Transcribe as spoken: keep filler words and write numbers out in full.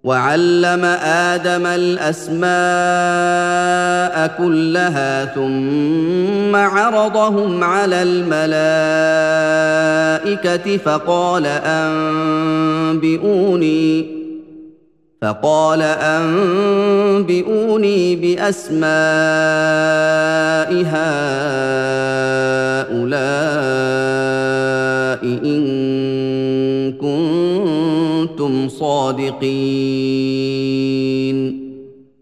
وعلم آدم الأسماء كلها ثم عرضهم على الملائكة فقال أنبئوني فقال أنبئوني بأسماء هؤلاء إن كنتم صادقين